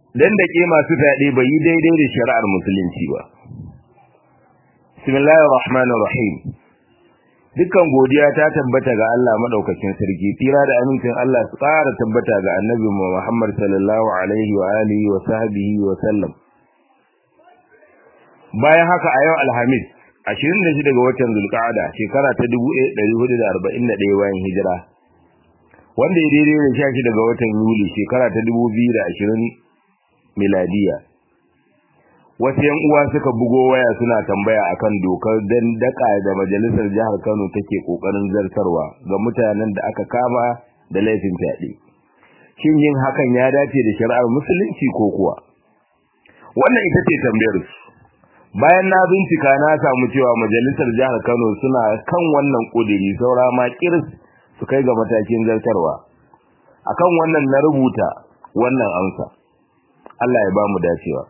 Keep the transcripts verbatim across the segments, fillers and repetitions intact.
dan da ke masu fyaɗe bai yi daidai da shari'ar musulunci ba. Bismillahir Rahmanir Rahim. Dukkan godiya ta tabbata ga Allah madaukakin sarki, tira da amincin Allah su ƙara tabbata ga Annabi Muhammad sallallahu alaihi wa alihi wa sahbihi wa sallam. Bayan haka a yau Alhamis ashirin da shida ga watan Zulqa'ada shekara ta dubu ɗaya da ɗari hudu da arba'in da ɗaya bayan hijira, wanda ya daidai da sha shida ga watan Yuli shekara ta dubu biyu da ashirin miladiya. Wasu yan uwa suka bugo waya suna tambaya akan dokar dandaka da majalisar jihar Kano take kokarin zartarwa ga mutanen da aka kama da laifin fyaɗe. Shin yin hakan ya dace da shari'ar musulunci ko kuwa? Wannan ita ce tambayar su. Bayan na bincika na samu cewa majalisar jihar Kano suna kan wannan kudiri, saura ma kirs su kai ga matakin zartarwa. Akan wannan na rubuta wannan amsa. Allah ya ba mu dacewa.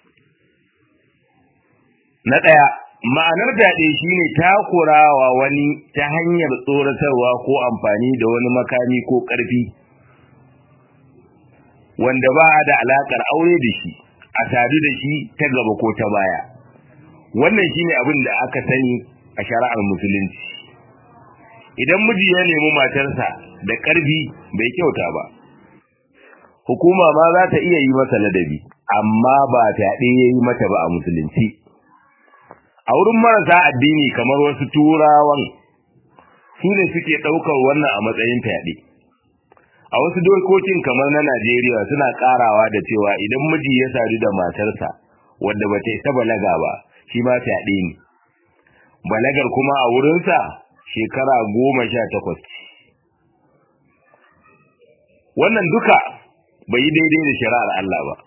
Na ɗaya, ma'anar fyaɗe shine takurawa wani ta hanyar tsoratarwa ko amfani da wani makami ko ƙarfi wanda ba da alaƙar aure da shi, a sadu da shi ta gaba ko ta baya. Wannan shine abin da aka sani a shari'ar musulunci. Idan miji ya nemi matarsa da ƙarfi bai kyauta ba, hukuma ma za ta iya yi masa ladabi, amma ba fyaɗe ya yi mata ba a musulunci. A wurin marasa addini kamar wasu turawan, su ne suke ɗaukar wannan a matsayin fyaɗe. A wasu dokokin kamar na Najeriya suna ƙarawa da cewa idan miji ya sadu da matarsa wadda ba ta isa balaga ba, shi ma fyaɗe ne. Balagar kuma a wurinsa shekara goma sha takwas. Wannan duka bai yi daidai da shari'ar Allah ba.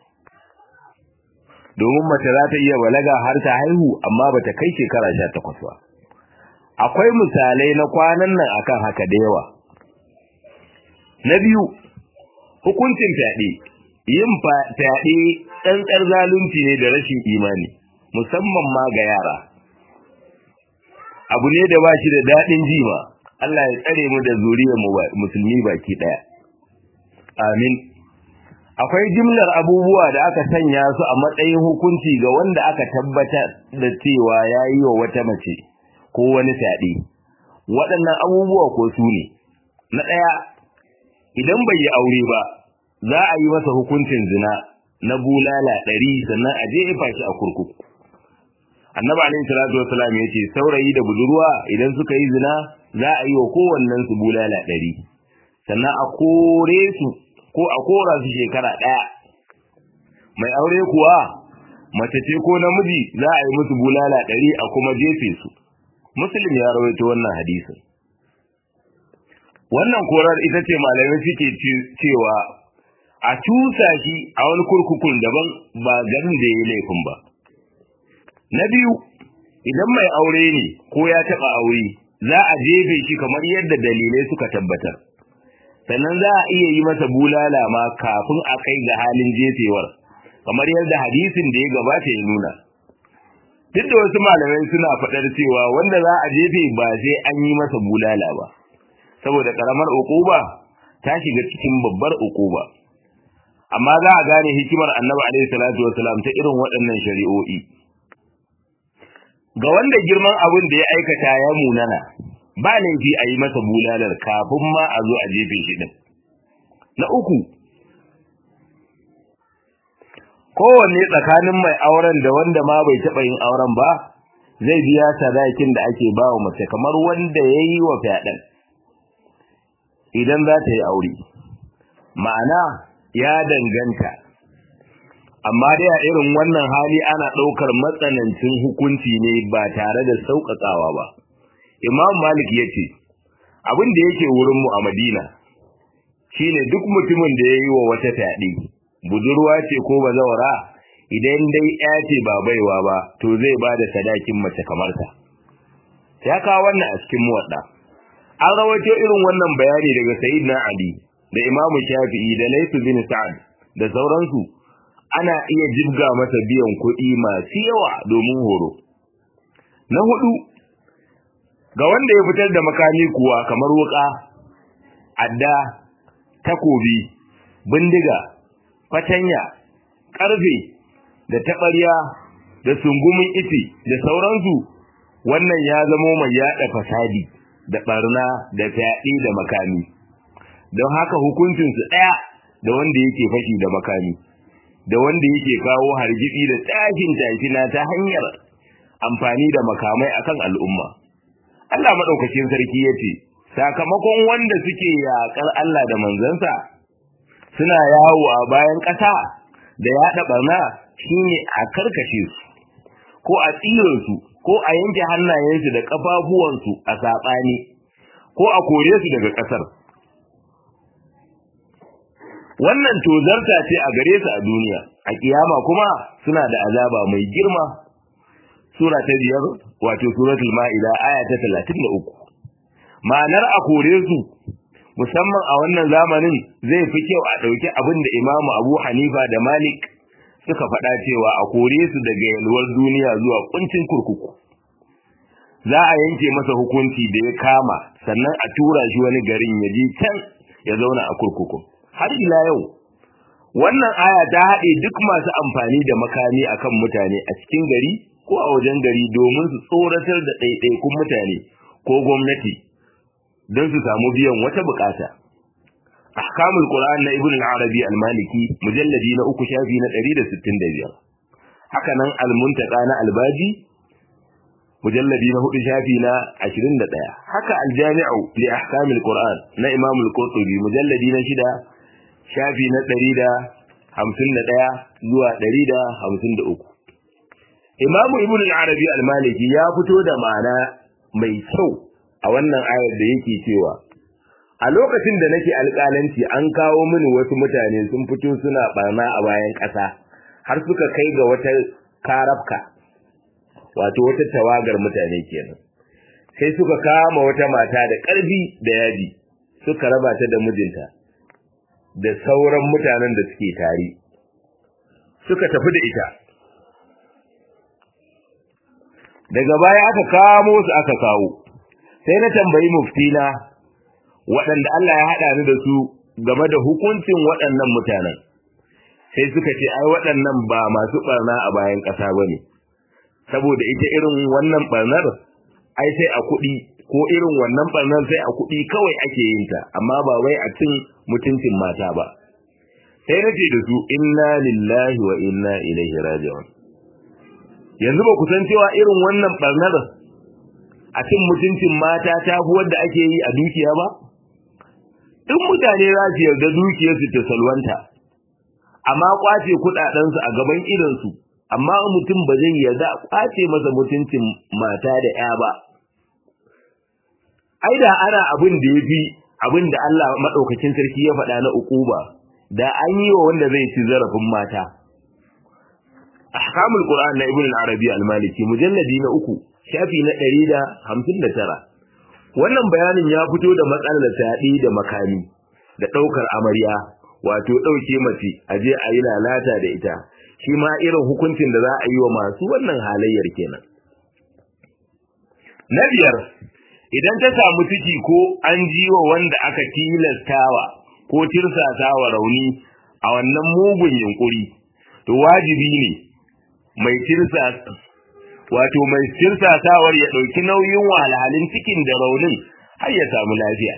Domin mace za ta iya balaga har ta haihu amma bata kai shekara sha takwas ba. Akwai misalai na kwanan nan akan haka da yawa. Na biyu, hukuncin fyaɗe. Yin fyaɗe tsantsar zalunci ne da rashin imani, musamman ma ga yara. Abu ne da ba shi da daɗin jima. Allah ya tsare mu da zuriyar mu musulmi baki ɗaya. Amin. Akwai jimlar abubuwa da aka sanya su a matsayin hukunci ga wanda aka tabbatar da cewa ya yi wa wata mace ko wani fyaɗe. Waɗannan abubuwa ko su ne: na ɗaya, idan bai yi aure ba, za a yi masa hukuncin zina na bulala ɗari sannan a jefa shi a kurkuku. Annabi alaihi salatu wasalam ya ce saurayi da budurwa idan suka yi zina za a yi wa kowannen su bulala ɗari sannan a kore su ko a kora su shekara ɗaya. Mai aure kuwa mace ce ko namiji za a yi musu bulala ɗari a kuma jefe su. Muslim ya rawaito wannan hadisin. Wannan korar ita ce malamai suke cewa a cusa shi a wani kurkukun daban ba garin da ya yi laifin ba. Na biyu, idan mai aure ne ko ya taɓa aure, za a jefe shi kamar yadda dalilai suka tabbatar. Sannan za a iya yi masa bulala ma kafin a kai ga halin jefewar, kamar yadda hadisin da ya gabata ya nuna. Duk da wasu malamai suna faɗar cewa wanda za a jefe ba sai an yi masa bulala ba, saboda ƙaramar uquba ta shiga cikin babbar uquba. Amma za a gane hikimar Annabi alaihi salatu wasalam ta irin waɗannan shari'o'i. Ga wanda girman abin da ya aikata ya munana, ba laifi a yi masa bulalar kafin ma a zo a jefe shi din. Na uku, kowanne tsakanin mai auren da wanda ma bai taɓa yin auren ba zai biya sadakin da ake ba wa mace kamar wanda ya yi wa fyaɗen idan za ta yi aure. Ma'ana ya danganta, amma dai a irin wannan hali ana ɗaukar matsanancin hukunci ne ba tare da sauƙaƙawa ba. Imam Malik ya ce, abin da yake wurinmu a Madina shine duk mutumin da ya yi wa wata fyaɗe, budurwa ce ko bazawara, idan dai ya ce ba baiwa ba, to zai ba da sadakin mace kamar ta. Ya kawo wannan a cikin muwadda. An rawaito irin wannan bayani daga Sayyidina Ali da Imam Shafi'i da Layth bin Sa'ad da sauransu. Ana iya jibga masa biyan kuɗi masu yawa domin horo. Na hudu, ga wanda ya fitar da makami kuwa kamar wuka, adda, takobi, bindiga, fatanya, karfe da taɓarya da sungumin iti da sauransu, wannan ya zamo mai yaɗa fasadi da ɓarna da fyaɗe da makami. Don haka hukuncinsu ɗaya da wanda yake fashi da makami, da wanda yake kawo hargitsi da tashin tashina ta hanyar amfani da makamai akan al'umma. Allah maɗaukakin sarki ya ce, sakamakon wanda suke yaƙar Allah da manzansa suna yawo a bayan ƙasa da yaɗa ɓarna shine a karkashe su, ko a tsire su, ko a yanke hannayensu da ƙafafuwansu a saɓani, ko a kore su daga ƙasar. Wannan tozarta ce a gare su a duniya, a kiyama kuma suna da azaba mai girma. Sura ta biyar, wato suratul Ma'ida, aya ta talatin da uku. Ma'anar a kore su, musamman a wannan zamanin, zai fi kyau a ɗauki abin da Imamu Abu Hanifa da Malik suka faɗa cewa a kore su daga yalwar duniya zuwa kuncin kurkuku. Za a yanke masa hukunci da ya kama, sannan a tura shi wani garin ya je can ya zauna a kurkuku. Har ila yau, wannan aya ta haɗe duk masu amfani da makami akan mutane a cikin gari ko a wajen gari domin su tsoratar da ɗaiɗaikun mutane ko gwamnati don su samu biyan wata bukata. Ahkamul Qur'an na Ibn al-Arabi al-Maliki, mujalladi na uku shafi na ɗari da sittin da biyar. Haka nan Al-Muntaka na Al-Baji, mujalladi na hudu shafi na ashirin da ɗaya. Haka Al-Jami'u li Ahkamil Qur'an na Imam Al-Qurtubi, mujalladi na shida shafi na ɗari da hamsin da ɗaya zuwa ɗari da hamsin da uku. Imam Ibn al-Arabi al-Maliki ya fito da ma'ana mai kyau a wannan ayar da yake cewa, a lokacin da nake alƙalanci an kawo mini wasu mutane sun fito suna barna a bayan ƙasa har suka kai ga wata karafka, wato wata tawagar mutane kenan. Sai suka kama wata mata da ƙarfi da yaji, suka raba ta da mijinta da sauran mutanen da suke tare, suka tafi da ita. Daga baya aka kamo su aka kawo, sai na tambayi muftina waɗanda Allah ya haɗa ni da su game da hukuncin waɗannan mutanen. Sai suka ce ai waɗannan ba masu ɓarna a bayan ƙasa ba ne, saboda ita irin wannan ɓarnar ai sai a kuɗi, ko irin wannan ɓarnar sai a kuɗi kawai ake yin ta, amma ba wai a cin mutuncin mata ba. Sai na ce da su, inna lillahi wa inna ilaihi raji'un. Yanzu ba ku san cewa irin wannan ɓarnar a cin mutuncin mata ta fi wadda ake yi a dukiya ba? Duk mutane za su yarda dukiyarsu ta salwanta, amma kwace kuɗaɗensu a gaban idansu, amma mutum ba zai yarda a kwace masa mutuncin mata da ya ba. Ai da ana abin da ya fi abin da Allah maɗaukakin sarki ya faɗa na uquba, da an yi wa wanda zai ci zarafin mata. Ahkamul Qur'an na Ibn al-Arabi al-Maliki, mujalladi na uku shafi na ɗari da hamsin da tara. Wannan bayanin ya fito da matsalar fyaɗe da makami da ɗaukar amarya, wato ɗauke mace a je a yi lalata da ita, shi ma irin hukuncin da za a yi wa masu wannan halayyar kenan. Na biyar, idan ta samu ciki ko an ji wa wanda aka tilastawa ko tirsasawa rauni a wannan mugun yunkuri, to wajibi ne mai tirsasa wato mai tirsasawar ya ɗauki nauyin wahalhalin cikin da raunin har ya samu lafiya.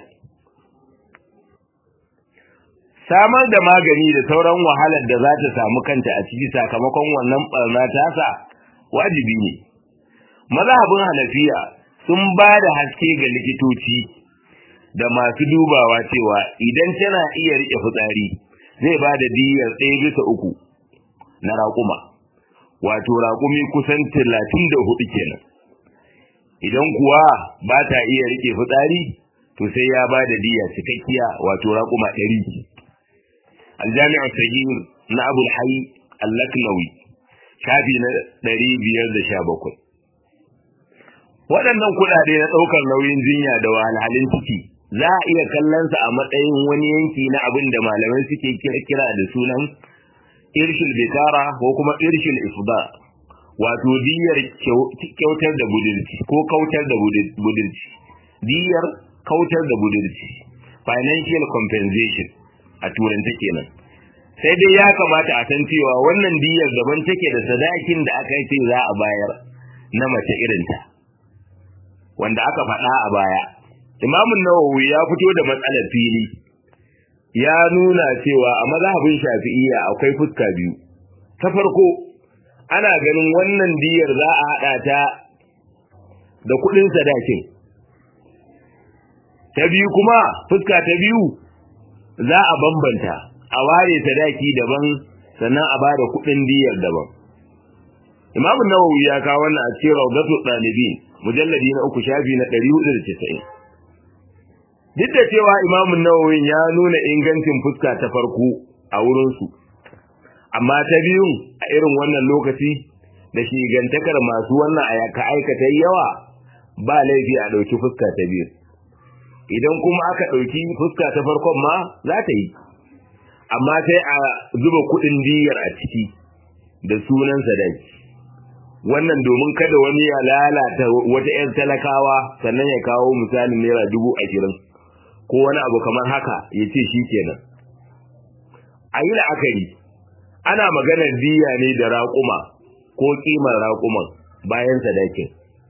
Samar da magani da sauran wahalar da za ta samu kanta a ciki sakamakon wannan barna tasa wajibi ne. Mazhabin Hanafiya sun ba da haske ga likitoci da masu dubawa cewa idan tana iya rike fitsari zai ba da diyyar ɗaya bisa uku na raƙuma, wato raƙumi kusan talatin da hudu kenan. Idan kuwa ba ta iya rike fitsari to sai ya ba da diyya cikakkiya, wato raƙuma ɗari. Al-Jami'u Saghir na Abul Hayy Al-Laknawi, shafi na ɗari biyar da sha bakwai. Waɗannan kuɗaɗe na ɗaukar nauyin jinya da wahalhalin ciki za a iya kallonsa a matsayin wani yanki na abin da malamai suke kira da sunan irshil bikara ko kuma irshil ifda, wato diyar kyautar da budurci ko kautar da budurci, diyar kautar da budurci, financial compensation a turanta kenan. sai dai ya kamata a san cewa wannan diyar daban take da sadakin da aka ce za a bayar na mace irinta wanda aka faɗa a baya. Imam Nawawi ya fito da matsalar fili, ya nuna cewa a mazhabin Shafi'iyya akwai fuska biyu. Ta farko, ana ganin wannan diyar za a haɗa ta da kuɗin sadakin. Ta biyu kuma, fuska ta biyu za a bambanta, a ware sadaki daban sannan a bada kuɗin diyar daban. Imam Nawawi ya kawo wannan a cikin Rawdatul Talibin, mujalladi na uku shafi na ɗari hudu da casa'in. Duk da cewa Imam Nawawi ya nuna ingancin fuska ta farko a wurinsu, amma ta biyun a irin wannan lokaci da shigantakar masu wannan ayyuka aikata yawa ba laifi a ɗauki fuska ta biyu. Idan kuma aka ɗauki fuska ta farkon ma za ta yi, amma sai a zuba kuɗin diyar a ciki da sunan sadaki. Wannan domin kada wani ya lalata wata 'yar talakawa sannan ya kawo misalin naira dubu ashirin ko wani abu kamar haka ya ce shi kenan. A yi la'akari, ana maganar diya ne da raƙuma ko ƙimar raƙuman bayan sadakin.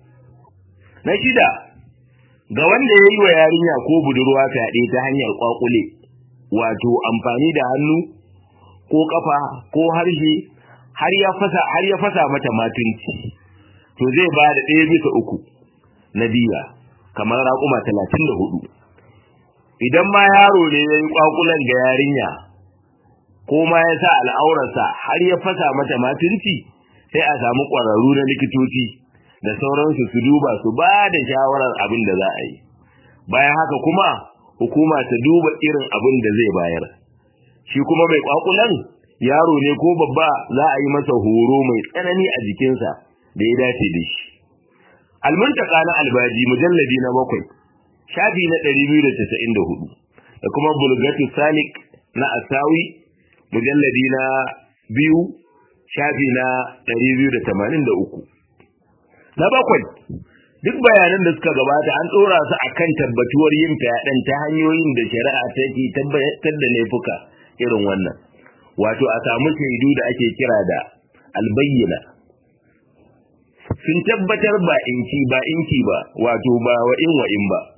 Na shida, ga wanda ya yi wa yarinya ko budurwa fyaɗe ta hanyar ƙwaƙule, wato amfani da hannu ko ƙafa ko harshe har ya fasa har ya fasa mata matunci, to zai ba da ɗaya bisa uku na diya, kamar raƙuma talatin da hudu. Idan ma yaro ne ya yi ƙwaƙulan da yarinya ko ma ya sa al'aurarsa har ya fasa mata matunci, sai a samu ƙwararru na likitoci da sauransu su duba su ba da shawarar abin da za a yi. Bayan haka kuma hukuma ta duba irin abin da zai bayar. Shi kuma mai ƙwaƙulan yaro ne ko babba, za a yi masa horo mai tsanani a jikinsa da ya dace da shi. Al-Muntaka na Albaji mujalladi na bakwai shafi na ɗari biyu da casa'in da hudu da kuma Bulgatu Salik na Asawi mujalladi na biyu shafi na ɗari biyu da tamanin da uku. Na bakwai, duk bayanan da suka gabata an tsora su akan tabbatuwar yin fyaɗen ta hanyoyin da shari'a take tabbatar da laifuka irin wannan, wato a samu shaidu da ake kira da albayyana sun tabbatar ba inki ba inki ba, wato ba wa in wa in ba,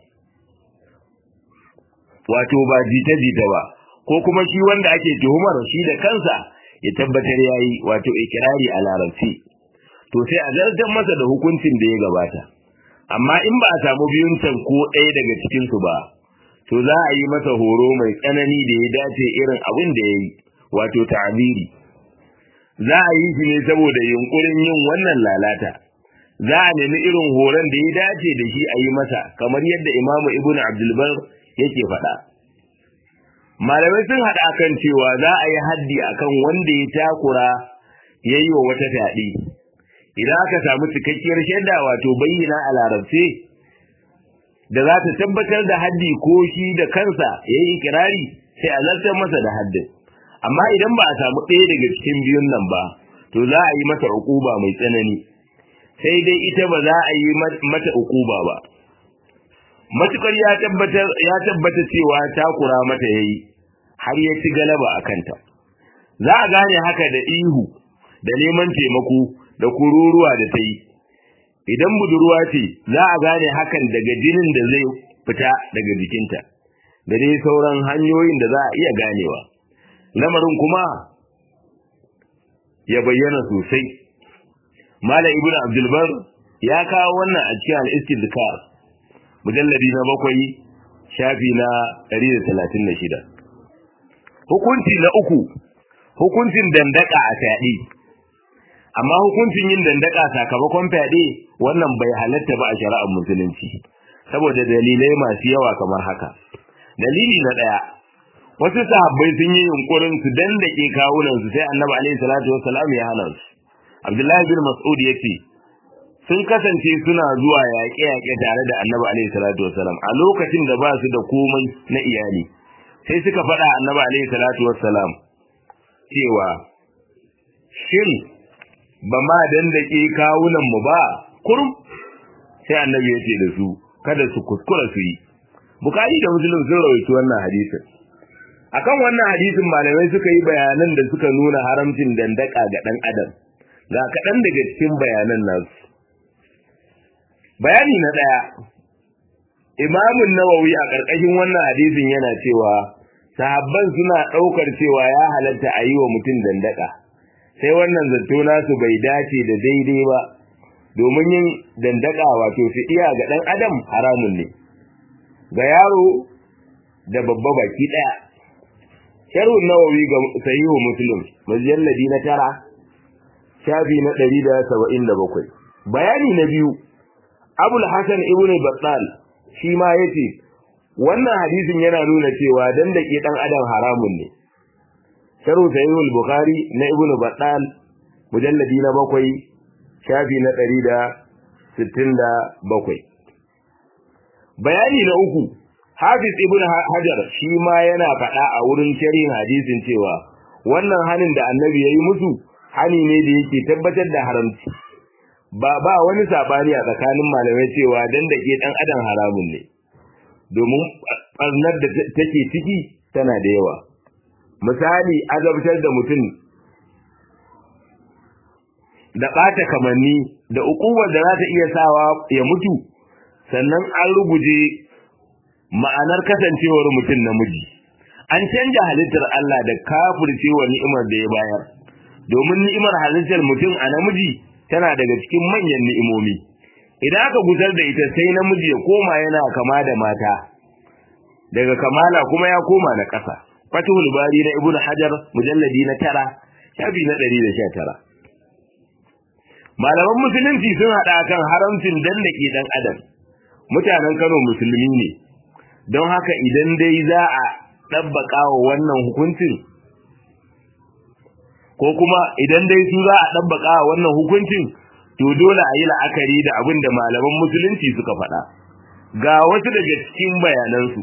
wato ba jita jita ba, ko kuma shi wanda ake tuhumar shi da kansa ya tabbatar yayi, wato ikirari a larabci, to sai a zartar masa da hukuncin da ya gabata. Amma in ba a samu biyun can ko ɗaya daga cikin su ba, to za a yi masa horo mai tsanani da ya dace irin abin da ya yi, wato ta'ziri. Za a yi shi ne saboda yunkurin yin wannan lalata. Za a nemi irin horon da ya dace da shi a yi masa, kamar yadda Imam Ibn Abdul Bar yake faɗa. Malamai sun haɗa akan cewa za a yi haddi akan wanda ya takura ya yi wa wata fyaɗe. Idan aka samu cikakkiyar shaida, wato bayyana a larabce, da za ta tabbatar da haddi ko shi da kansa ya yi ikirari, sai a zartar masa da haddin. Amma idan ba a samu ɗaya daga cikin biyun nan ba, to za a yi mata uquba mai tsanani, sai dai ita ba za a yi mata uquba ba. Matukar ya tabbatar ya tabbata cewa takura mata yayi har ya ci galaba a kanta. Za a gane haka da ihu da neman taimako da kururuwa da ta yi. Idan budurwa ce, za a gane hakan daga jinin da zai fita daga jikinta, da dai sauran hanyoyin da za a iya ganewa. Lamarin kuma ya bayyana sosai. Malam Ibn Abdul Bar ya kawo wannan a cikin al-Istidkar mujalladi na bakwai shafi na ɗari da talatin da shida. Hukunci na uku, hukuncin dandaka a fyaɗe. Amma hukuncin yin dandaka sakamakon fyaɗe wannan bai halatta ba a shari'ar musulunci, saboda dalilai masu yawa kamar haka. Dalili na ɗaya, wasu sahabbai sun yi yunkurin su dandake kawunansu, sai Annabi alaihi salatu wassalam ya hana su. Abdullahi bin Mas'ud yace sun kasance suna zuwa yaƙe-yaƙe tare da Annabi alaihi salatu wassalam a lokacin da ba su da komai na iyali. Sai suka faɗa Annabi alaihi salatu wassalam cewa shin ba ma dandake kawunan mu ba kurum? Sai Annabi ya ce da su kada su kuskura su yi. Bukhari da Muslim sun rawaito wannan hadisin. akan wannan hadisin malamai suka yi bayanan da suka nuna haramcin dandaka ga dan adam ga kaɗan daga cikin bayanan nasu. Bayani na ɗaya, Imamun Nawawi a ƙarƙashin wannan hadisin yana cewa sahabban suna ɗaukar cewa ya halatta a yi wa mutum dandaka, sai wannan zato nasu bai dace da daidai ba, domin yin dandaka wato fidiya ga ɗan adam haramun ne, ga yaro da babba baki ɗaya. Sharhun Nawawi ga Sahihu Muslim, mujalladi na tara, shafi na ɗari da saba'in da bakwai. Bayani na biyu, Abul Hasan ibn Battal shi ma yace wannan hadisin yana nuna cewa dan da ke dan adam haramun ne. Sharh Sahih al-Bukhari na Ibn Battal mujalladi na bakwai shafi na ɗari da sittin da bakwai. Bayani na uku, Hafiz Ibn Hajar shi ma yana faɗa a wurin sharhin hadisin cewa wannan hanin da Annabi yayi musu hani ne da yake tabbatar da haramci. Ba ba wani sabani a tsakanin malamai cewa dan da ke dan adam haramun ne, domin barnar da take ciki tana da yawa. Misali, azabtar da mutum da ɓata kamanni da ukuwar da za ta iya sawa ya mutu, sannan an ruguje ma'anar kasancewar mutum namiji. An canja halittar Allah da kafircewa ni'imar da ya bayar, domin ni'imar halittar mutum a namiji tana daga cikin manyan ni'imomi. Idan aka gusar da ita sai namiji ya koma yana kama da mata, daga kamala kuma ya koma na ƙasa. Fathul Bari na Ibn Hajar mujalladi na tara shafi na ɗari da sha tara. Malaman musulunci sun haɗa kan haramcin dandake ɗan adam. Mutanen Kano musulmi ne, don haka idan dai za a ɗabbaƙa wa wannan hukuncin, ko kuma idan dai su za a ɗabbaƙa wa wannan hukuncin, to dole a yi la'akari da abin da malaman musulunci suka faɗa. Ga wasu daga cikin bayanansu.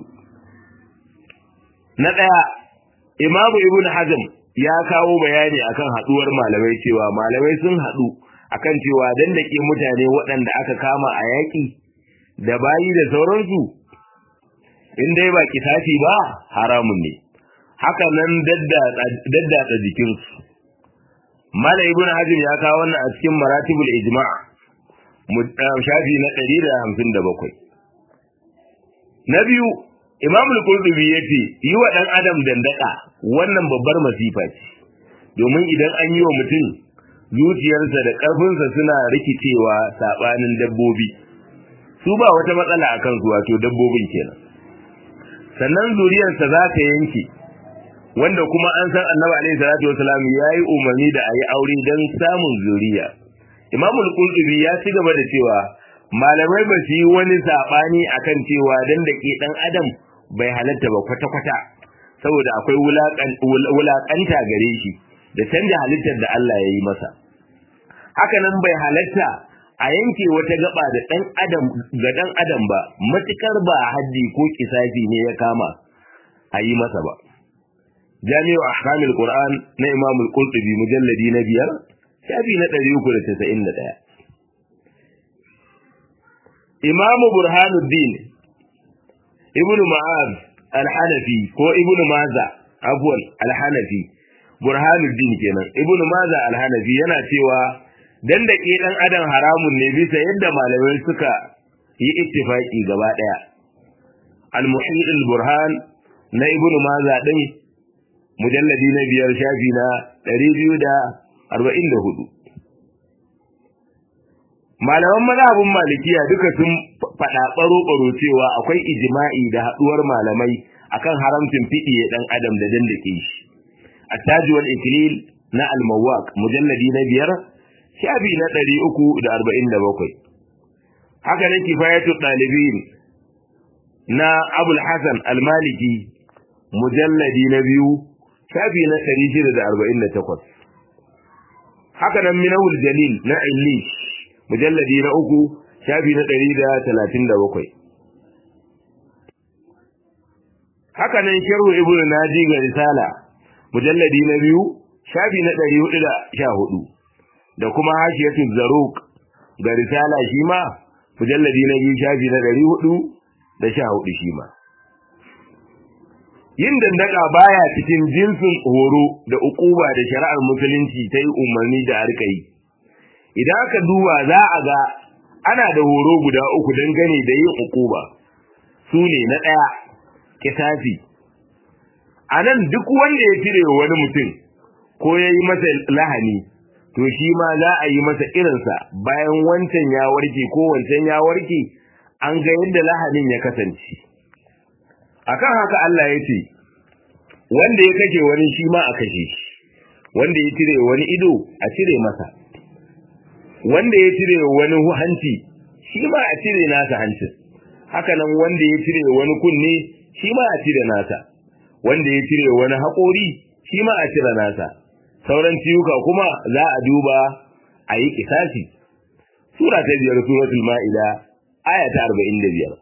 Na ɗaya, Imamu Ibn Hazm ya kawo bayani akan haɗuwar malamai cewa malamai sun haɗu akan cewa dandake mutane waɗanda aka kama a yaƙi da bayi da sauransu, in dai ba kisasi ba haramun ne. Haka nan daddatsa jikinsu. Mala Ibn Hazm ya kawo wannan a cikin Maratibul Ijma' shafi na ɗari da hamsin da bakwai. Na biyu, Imam al-Qurtubi yace yi wa dan adam dandaka wannan babbar masifa ce, domin idan an yi wa mutum zuciyarsa da karfinsa suna rikicewa sabanin dabbobi, su ba wata matsala akan su, wato dabbobin kenan. Sannan zuriyarsa za ta yanke, wanda kuma an san Annabi alaihi salatu wasalam yayi umarni da ayi aure dan samun zuriya. Imam al-Qurtubi ya ci gaba da cewa malamai ba su yi wani sabani akan cewa dan da ke dan adam bai halatta ba kwata-kwata, saboda akwai wulakanta gare shi da canja halittar da Allah ya yi masa. Haka nan bai halatta a yanke wata gaba da dan adam ga dan adam ba, matukar ba haddi ko kisafi ne ya kama a yi masa ba. Jami'u Ahkamul Qur'an na Imam al-Qurtubi mujalladi na biyar shafi na ɗari uku da casa'in da ɗaya. Imam Burhanuddin Ibn Ma'az al-Hanafi ko Ibn Maza afwan al-Hanafi, Burhanuddin kenan, Ibn Maza al-Hanafi yana cewa dan da ke dan adam haramun ne bisa yadda malamai suka yi ittifaki gaba daya. Al-Muhyi al-Burhan na Ibn Maza din mujalladi na biyar shafi na ɗari biyu da arba'in da hudu. Malaman mazhabin Malikiya duka sun faɗa baro-baro cewa akwai ijma'i da haɗuwar malamai akan haramcin fidiye dan adam da dandake shi. At-Taj wal Iklil na Al-Mawaq mujalladi na biyar shafi na ɗari uku da arba'in da bakwai. Haka ne Kifayatul Talibin na Abul Hasan Al-Maliki mujalladi na biyu shafi na ɗari shida da arba'in da takwas. Haka nan Minahul Jalil na Illish mujalladi na uku shafi na ɗari da talatin da bakwai. Haka nan Sharhu Ibn Naji ga Risala mujalladi na biyu shafi na ɗari hudu da sha hudu, da kuma Hashiyatul Zaruq ga Risala shi ma mujalladi na biyu shafi na ɗari hudu da sha hudu shi ma. yin dandaka baya cikin jinsin horo da ukuba da shari'ar musulunci ta yi umarni da harka yi. Idan aka duba za a ga ana da horo guda uku dangane da yin ukuba. Su ne na ɗaya, kisasi. A nan duk wanda ya cire wani mutum ko ya yi masa lahani, to shi ma za a yi masa irinsa bayan wancan ya warke ko wancan ya warke an ga yadda lahanin ya kasance. Akan haka Allah ya ce, wanda ya kashe wani shi ma a kashe shi, wanda ya cire wani ido a cire masa, wanda ya cire wani hanci shi ma a cire nasa hancin, haka nan wanda ya cire wani kunne shi ma a cire nasa, wanda ya cire wani haƙori shi ma a cire nasa, sauran ciwuka kuma za a duba a yi kisasi. Sura ta biyar suratul Ma'ida aya ta arba'in da biyar.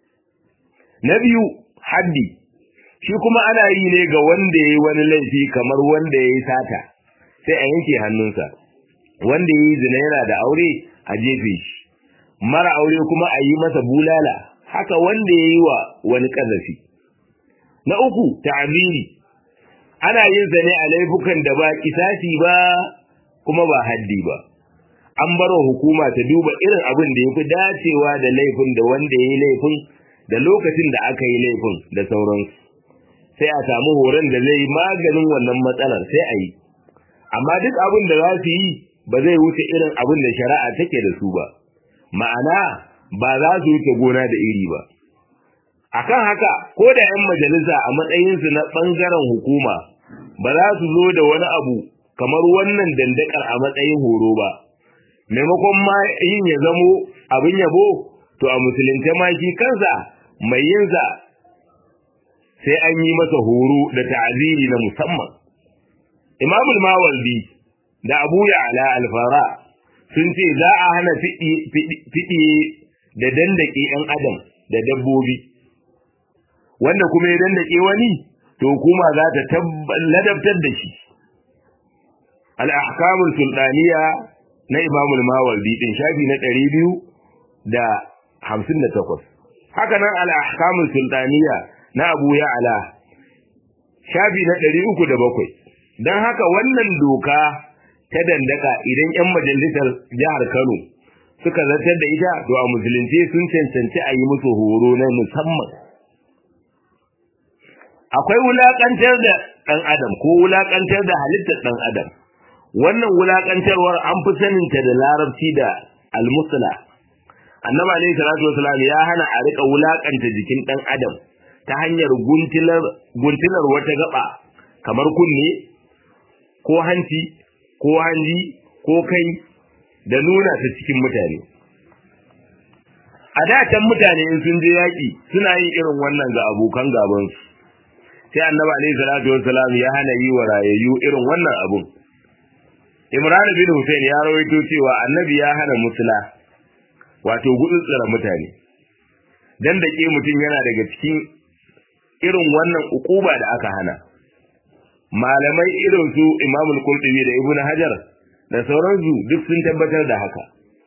Na biyu, haddi. Shi kuma ana yi ne ga wanda ya yi wani laifi kamar wanda ya yi sata, sai a yanke hannunsa. Wanda ya yi zina yana da aure a jefe shi, mara aure kuma a yi masa bulala, haka wanda ya yi wa wani ƙazafi. Na uku, ta'ziri. Ana yin sa ne a laifukan da ba kisasi ba kuma ba haddi ba. An baro hukuma ta duba irin abin da yafi dacewa da laifin da wanda yayi laifin da lokacin da aka yi laifin da sauransu. Sai a samu horon da zai maganin wannan matsalar sai a yi. Amma duk abin da za su yi ba zai wuce irin abin da shari'a take da su ba. Ma'ana ba za su wuce gona da iri ba. Akan haka ko da 'yan majalisa a matsayinsu na ɓangaren hukuma ba za su zo da wani abu kamar wannan dandakar a matsayin horo ba, maimakon ma yin ya zamo abin yabo, to a musulunce ma shi kansa mai yinsa sai an yi masa horo da ta'aziri na musamman. Imam al-Mawardi da Abu Ya'la al-Fara sun ce za a hana fiɗi da dandake 'yan adam da dabbobi, wanda kuma ya dandake wani to hukuma za ta ladabtar da shi. Al-ahkamul sultaniya na Imam al-Mawardi din shafi na ɗari biyu da hamsin da takwas. Haka nan al-ahkamul sultaniya na Abu Ya'la shafi na ɗari uku da bakwai. Dan haka wannan doka ta dandaka idan 'yan majalisar jihar Kano suka zartar da ita, to a musulunci sun cancanci a yi musu horo na musamman. Akwai wulakantar da ɗan adam ko wulakantar da halittar ɗan adam. Wannan wulakantarwar an fi saninta da larabci da almusla. Annabi alayhi salatu wasalam ya hana a rika wulakanta jikin ɗan adam ta hanyar guntilar guntilar wata gaba kamar kunne ko hanci ko hanji ko kai da nuna ta cikin mutane. A da can mutane in sun je yaki suna yin irin wannan ga abokan gabansu. Sai Annabi alayhi salatu wassalam ya hana yi wa rayayyu irin wannan abun. Imran bin Hussein ya rawaito cewa Annabi ya hana musula, wato gutsutsura mutane. Dan da ke mutum yana daga cikin irin wannan ukuba da aka hana. Malamai irin su Imam al-Qurtubi da Ibn Hajar da sauransu duk sun tabbatar da haka.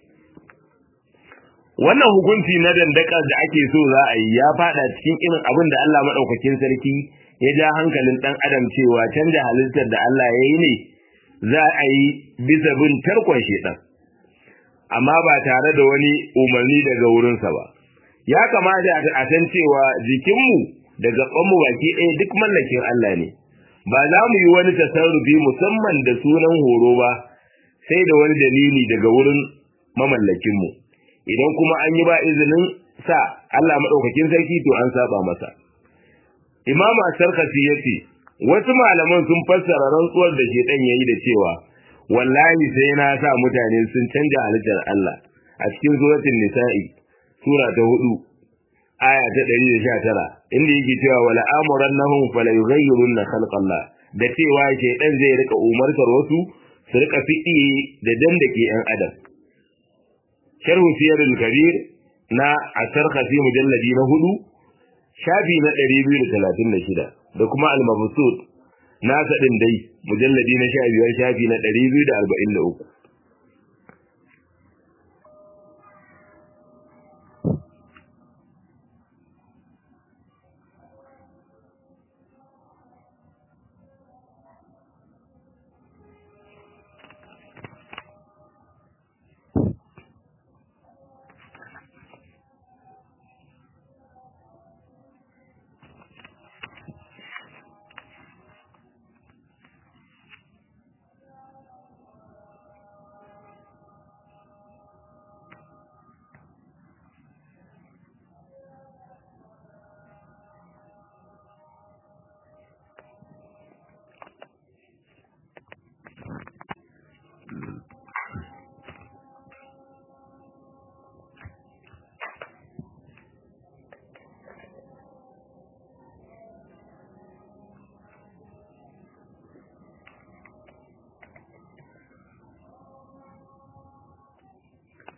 Wannan hukunci na dandakar da ake so za a yi ya fada cikin irin abin da Allah madaukakin sarki ya ja hankalin dan adam cewa canja halittar da Allah ya yi ne za a yi bisa bin tarkon shedan, amma ba tare da wani umarni daga wurinsa ba. Ya kamata a san cewa jikinmu da gabanmu baki ɗaya duk mallakin Allah ne. Ba za mu yi wani tasarrufi musamman da sunan horo ba sai da wani dalili daga wurin mamallakinmu. Idan kuma an yi ba izinin sa Allah madaukakin sarki to an saba masa. Imam As-Sarkasi yace wasu malaman sun fassara rantsuwar da shedan yayi da cewa wallahi sai na sa mutane sun canja halittar Allah a cikin suratul Nisa'i sura ta hudu aya ta ɗari da sha tara inda yake cewa wala amurannahum fala yughayyirunna khalqallah, da cewa shedan zai rika umartar wasu su rika fidi da dandake yan adam. Sharhu Siyarul Kabir na As-Sarkasi mujalladi na hudu shafi na ɗari biyu da talatin da shida da kuma Al-Mabsut na sadin dai mujalladi na sha biyar shafi na ɗari biyu da arba'in da uku.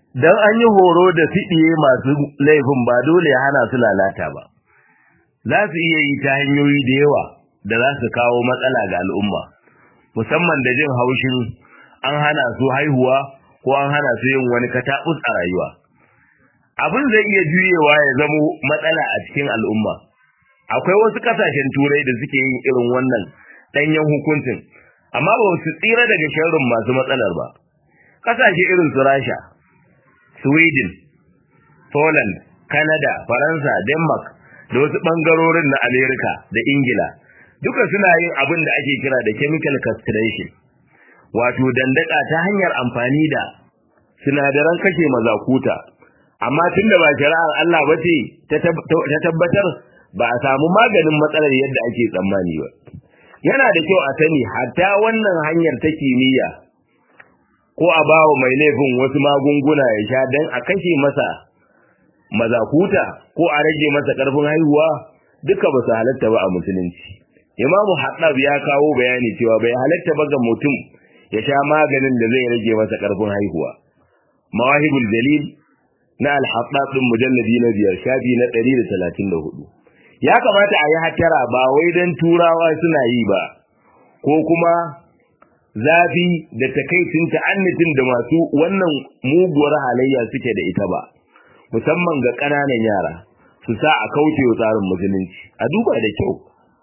dan an yi horo da fiɗiye masu laifin ba dole ya hana su lalata ba. Za su iya yi ta hanyoyi da yawa da za su kawo matsala ga al'umma, musamman da jin haushin an hana su haihuwa ko an hana su yin wani kataɓus a rayuwa. Abin zai iya juyewa ya zamo matsala a cikin al'umma. Akwai wasu ƙasashen turai da suke yin irin wannan ɗanyen hukuncin, amma ba su tsira daga sharrin masu matsalar ba. Ƙasashe irin su Rasha, Sweden, Poland, Canada, Faransa, Denmark da wasu ɓangarorin na Amerika da Ingila duka suna yin abin da ake kira da chemical castration, wato dandaka ta hanyar amfani da sinadaran kashe mazakuta. Amma tunda ba shari'ar Allah ba ce ta tabbatar, ba a samu maganin matsalar yadda ake tsammani ba. Yana da kyau a sani hatta wannan hanyar ta kimiyya, ko a bawa mai laifin wasu magunguna ya sha don a kashe masa mazakuta ko a rage masa karfin haihuwa, duka ba su halatta ba a musulunci. Imamu Haddab ya kawo bayani cewa bai halatta ba ga mutum ya sha maganin da zai rage masa karfin haihuwa. Mawahibul Jalil na Al-Haddab din mujalladi na biyar shafi na ɗari da talatin da hudu. Ya kamata a yi hattara ba wai don turawa suna yi ba, ko kuma zafi da takaicin ta'annitin da masu wannan muguwar halayya suke da ita ba, musamman ga ƙananan yara, su sa a kauce wa tsarin musulunci. A duba da kyau.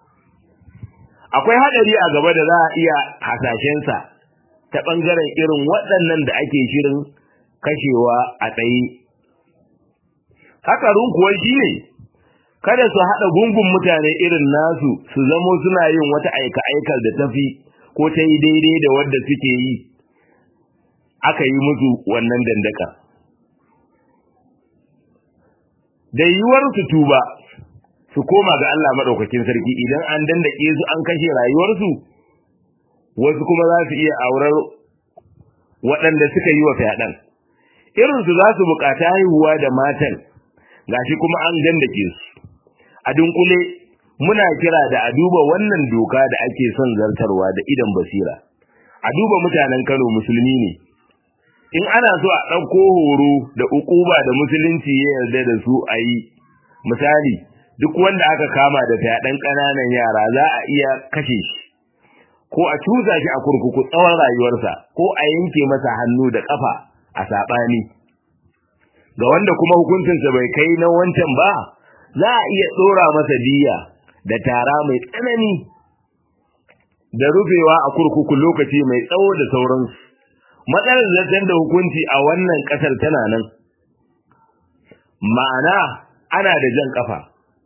Akwai haɗari a gaba da za a iya hasashensa ta ɓangaren irin waɗannan da ake shirin kashewa a tsaye. Hakarin kuwa shi ne, kada su haɗa gungun mutane irin nasu su zamo suna yin wata aika-aikar da tafi ko ta yi daidai da wadda suke yi, aka yi musu wannan dandaka. Da yiwuwar su tuba, su koma ga Allah maɗaukakin sarki idan an dandake su an kashe rayuwarsu, wasu kuma za su iya aurar waɗanda suka yi wa fyaɗen. Irinsu za su buƙata haihuwa da matan, gashi kuma an dandake su. A dunkule, muna kira da a duba wannan doka da ake son zartarwa da idan basira. A duba mutanen Kano musulmi ne. In ana so a ɗauko horo da ukuba da musulunci ya yarda da su a yi, misali, duk wanda aka kama da fyaɗen ƙananan yara za a iya kashe shi, ko a cusa shi a kurkuku tsawon rayuwarsa, ko a yanke masa hannu da ƙafa a saɓani. Ga wanda kuma hukuncinsa bai kai na wancan ba, za a iya ɗora masa diya da tara mai tsanani da rufewa a kurkuku lokaci mai tsawo da sauransu. Matsalar zartar da hukunci a wannan ƙasar tana nan, ma'ana ana da jan ƙafa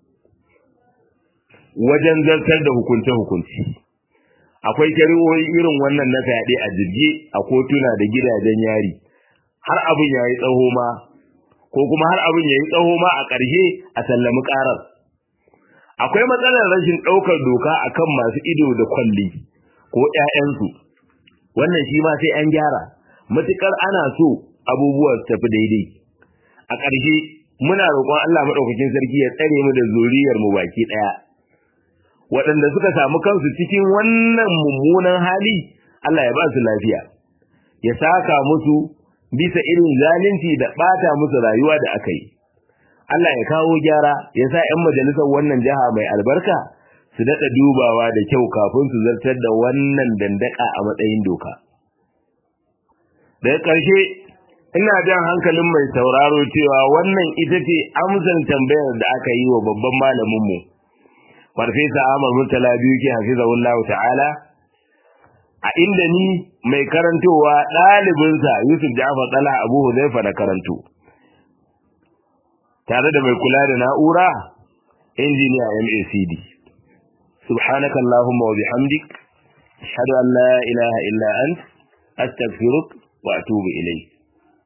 wajen zartar da hukunce-hukunci. Akwai shari'o'i irin wannan na fyaɗe a jirge a kotuna da gidajen yari, har abin ya yi tsaho ma, ko kuma har abin ya yi tsaho ma a ƙarshe a sallami ƙarar. Akwai matsalar rashin ɗaukar doka akan masu ido da kwalli ko ‘ya'yansu. Wannan shi ma sai an gyara, matuƙar ana so abubuwa su tafi daidai. A ƙarshe, muna roƙon Allah maɗaukakin sarki ya tsare mu da zuriyar mu baki ɗaya. Waɗanda suka samu kansu cikin wannan mummunan hali, Allah ya ba su lafiya, ya saka musu bisa irin zalunci da ɓata musu rayuwa da aka yi. Allah ya kawo gyara, ya sa ‘yan majalisar wannan jiha mai albarka su daɗa dubawa da kyau kafin su zartar da wannan dandaka a matsayin doka. Daga ƙarshe, ina jan hankalin mai sauraro cewa wannan ita ce amsar tambayar da aka yi wa babban malaminmu, Farfesa Ahmad Murtala Biyuke hafizahullahu ta'ala, a inda ni mai karantowa ɗalibinsa Yusuf Ja'far Tsala Abu Huzaifa na karanto, tare da mai kula da na'ura injiniya M A C D. Subhanaka Allahumma wa bihamdik, ashhadu an la ilaha illa ant, astaghfiruka wa atubu ilayk.